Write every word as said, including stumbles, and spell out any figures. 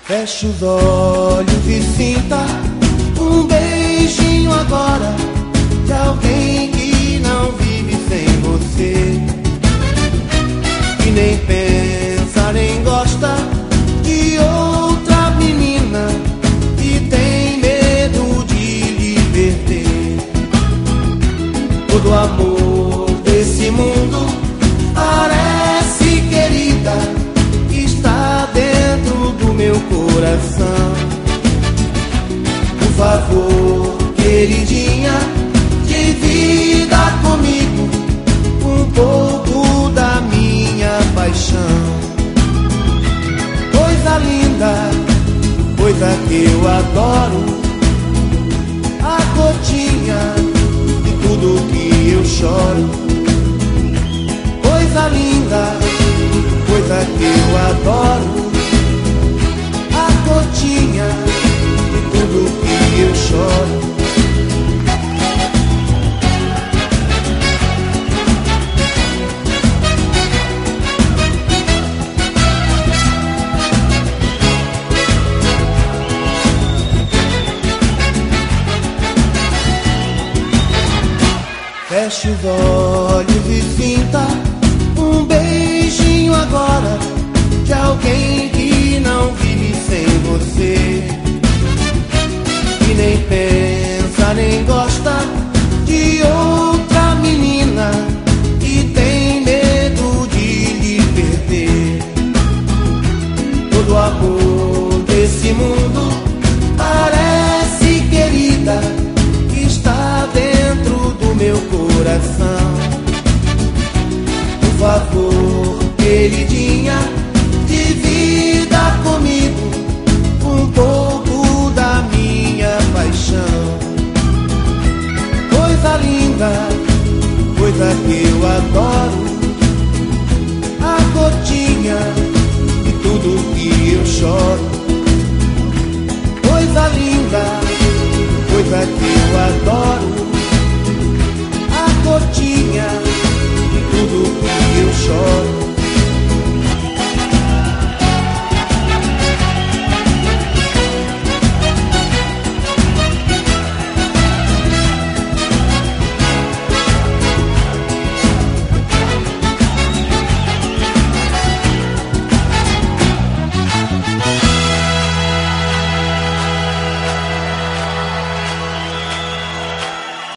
Feche os olhos e sinta um beijinho agora de alguém que não vive sem você, que nem pensa nem gosta de outra menina, que tem medo de lhe perder. Todo amor desse mundo parece, querida, está dentro do meu coração. Por favor, queridinha, divida comigo um pouco da minha paixão. Coisa linda, coisa que eu adoro, a gotinha de tudo que eu choro. Coisa linda, coisa que eu adoro, a gotinha de tudo que eu choro. Feche os olhos e sinta um beijinho agora de alguém que não vive sem você, que nem pensa nem gosta de outra menina, que tem medo de lhe perder. Todo amor desse mundo parece, querida, que está dentro do meu coração. Por favor, queridinha, divida comigo um pouco da minha paixão. Coisa linda, coisa que eu adoro, a gotinha de tudo que eu choro. Coisa linda, coisa que eu adoro,